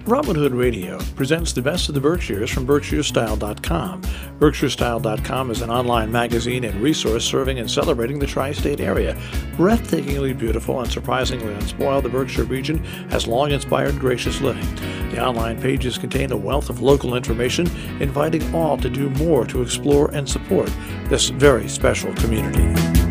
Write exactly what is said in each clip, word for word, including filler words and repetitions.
Robin Hood Radio presents the best of the Berkshires from Berkshire Style dot com. Berkshire Style dot com is an online magazine and resource serving and celebrating the tri-state area. Breathtakingly beautiful and surprisingly unspoiled, the Berkshire region has long inspired gracious living. The online pages contain a wealth of local information, inviting all to do more to explore and support this very special community.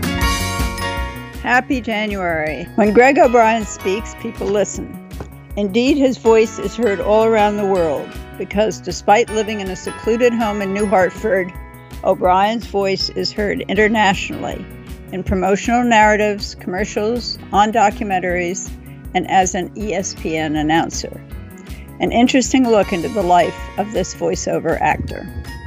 Happy January. When Greg O'Brien speaks, people listen. Indeed, his voice is heard all around the world because despite living in a secluded home in New Hartford, O'Brien's voice is heard internationally in promotional narratives, commercials, on documentaries, and as an E S P N announcer. An interesting look into the life of this voiceover actor.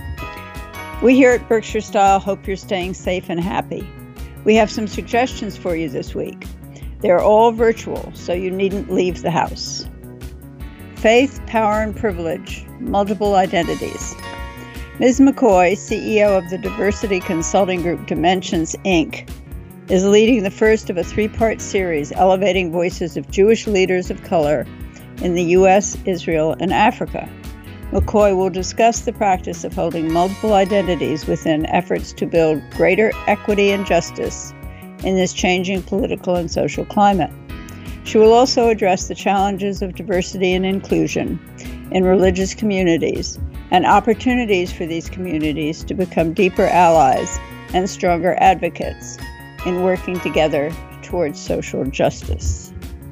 We here at Berkshire Style hope you're staying safe and happy. We have some suggestions for you this week. They're all virtual, so you needn't leave the house. Faith, Power, and Privilege, Multiple Identities. Miz McCoy, C E O of the diversity consulting group Dimensions, Incorporated, is leading the first of a three-part series elevating voices of Jewish leaders of color in the U S, Israel, and Africa. McCoy will discuss the practice of holding multiple identities within efforts to build greater equity and justice in this changing political and social climate. She will also address the challenges of diversity and inclusion in religious communities and opportunities for these communities to become deeper allies and stronger advocates in working together towards social justice.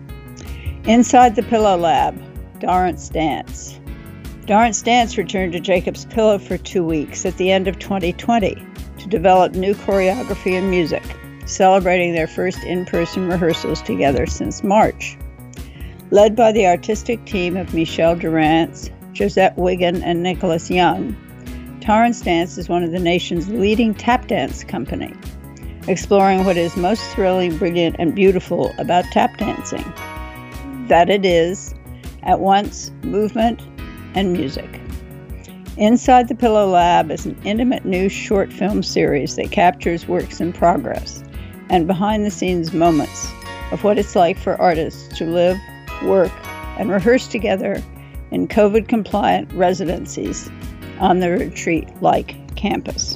Inside the Pillow Lab, Dorrance Dance. Dorrance Dance returned to Jacob's Pillow for two weeks at the end of twenty twenty to develop new choreography and music, celebrating their first in-person rehearsals together since March. Led by the artistic team of Michelle Durrance, Josette Wiggin, and Nicholas Young, Dorrance Dance is one of the nation's leading tap dance company, exploring what is most thrilling, brilliant, and beautiful about tap dancing. That it is, at once, movement and music. Inside the Pillow Lab is an intimate new short film series that captures works in progress and behind-the-scenes moments of what it's like for artists to live, work, and rehearse together in COVID-compliant residencies on the retreat-like campus.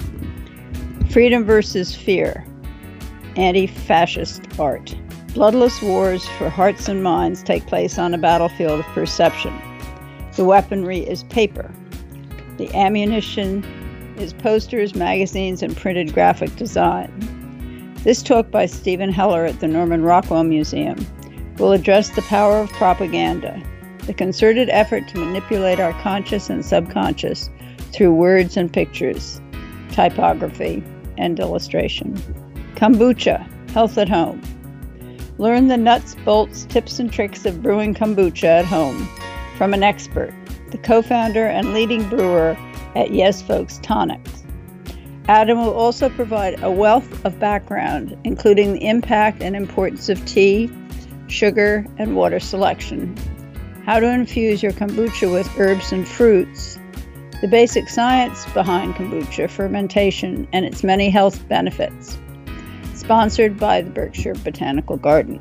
Freedom versus Fear, Anti-Fascist Art. Bloodless wars for hearts and minds take place on a battlefield of perception. The weaponry is paper. The ammunition is posters, magazines, and printed graphic design. This talk by Stephen Heller at the Norman Rockwell Museum will address the power of propaganda, the concerted effort to manipulate our conscious and subconscious through words and pictures, typography, and illustration. Kombucha, Health at Home. Learn the nuts, bolts, tips, and tricks of brewing kombucha at home from an expert, the co-founder and leading brewer at Yes Folks Tonics. Adam will also provide a wealth of background, including the impact and importance of tea, sugar, and water selection, how to infuse your kombucha with herbs and fruits, the basic science behind kombucha fermentation and its many health benefits. Sponsored by the Berkshire Botanical Garden.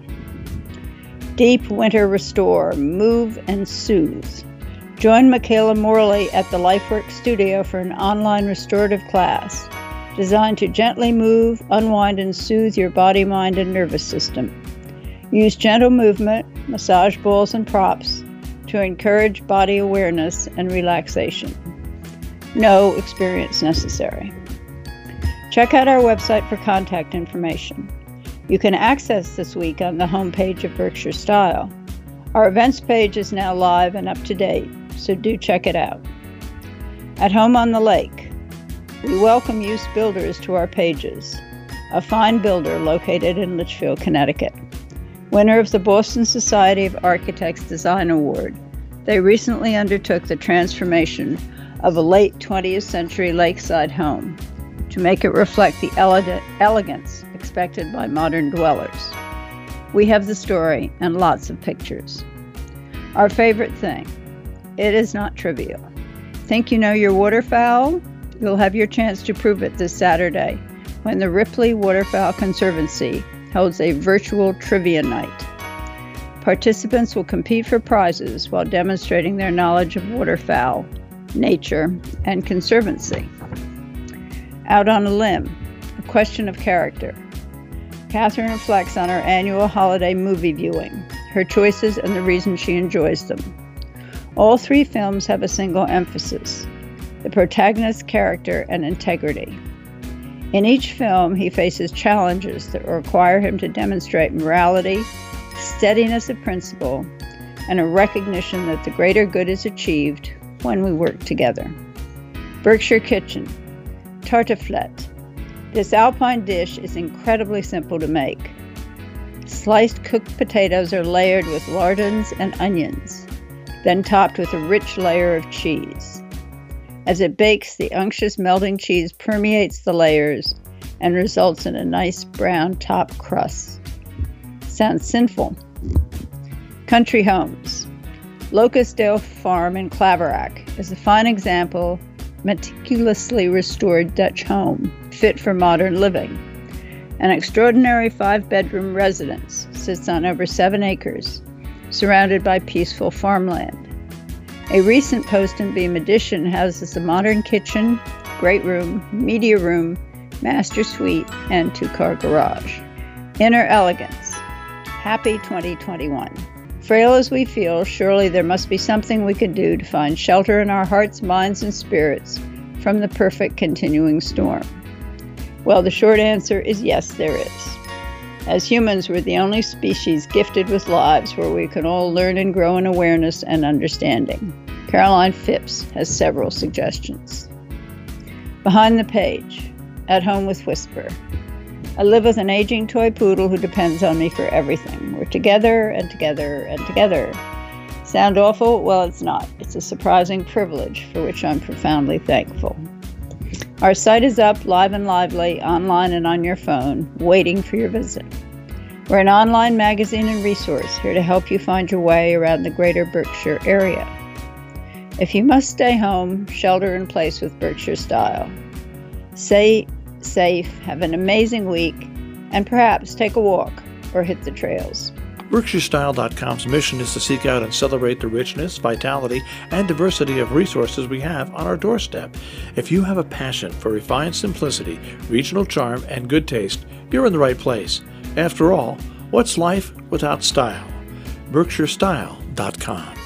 Deep Winter Restore, Move and Soothe. Join Michaela Morley at the LifeWorks Studio for an online restorative class designed to gently move, unwind, and soothe your body, mind, and nervous system. Use gentle movement, massage balls, and props to encourage body awareness and relaxation. No experience necessary. Check out our website for contact information. You can access this week on the homepage of Berkshire Style. Our events page is now live and up to date, so do check it out. At Home on the Lake, we welcome Use Builders to our pages, a fine builder located in Litchfield, Connecticut. Winner of the Boston Society of Architects Design Award, they recently undertook the transformation of a late twentieth century lakeside home to make it reflect the ele- elegance expected by modern dwellers. We have the story and lots of pictures. Our favorite thing, it is not trivial. Think you know your waterfowl? You'll have your chance to prove it this Saturday when the Ripley Waterfowl Conservancy holds a virtual trivia night. Participants will compete for prizes while demonstrating their knowledge of waterfowl, nature, and conservancy. Out on a Limb, a question of character. Catherine reflects on her annual holiday movie viewing, her choices, and the reason she enjoys them. All three films have a single emphasis: the protagonist's character and integrity. In each film, he faces challenges that require him to demonstrate morality, steadiness of principle, and a recognition that the greater good is achieved when we work together. Berkshire Kitchen, tartiflette. This alpine dish is incredibly simple to make. Sliced cooked potatoes are layered with lardons and onions, then topped with a rich layer of cheese. As it bakes, the unctuous melting cheese permeates the layers and results in a nice brown top crust. Sounds sinful. Country Homes. Locustdale Farm in Claverack is a fine example of meticulously restored Dutch home, fit for modern living. An extraordinary five-bedroom residence sits on over seven acres, surrounded by peaceful farmland. A recent Post and Beam addition houses a modern kitchen, great room, media room, master suite, and two-car garage. Inner Elegance. Happy twenty twenty-one. Frail as we feel, surely there must be something we can do to find shelter in our hearts, minds, and spirits from the perfect continuing storm. Well, the short answer is yes, there is. As humans, we're the only species gifted with lives where we can all learn and grow in awareness and understanding. Caroline Phipps has several suggestions. Behind the Page. At Home with Whisper. I live with an aging toy poodle who depends on me for everything. We're together and together and together. Sound awful? Well, it's not. It's a surprising privilege for which I'm profoundly thankful. Our site is up, live and lively, online and on your phone, waiting for your visit. We're an online magazine and resource here to help you find your way around the greater Berkshire area. If you must stay home, shelter in place with Berkshire Style. Stay safe, have an amazing week, and perhaps take a walk or hit the trails. Berkshire Style dot com's mission is to seek out and celebrate the richness, vitality, and diversity of resources we have on our doorstep. If you have a passion for refined simplicity, regional charm, and good taste, you're in the right place. After all, what's life without style? Berkshire Style dot com.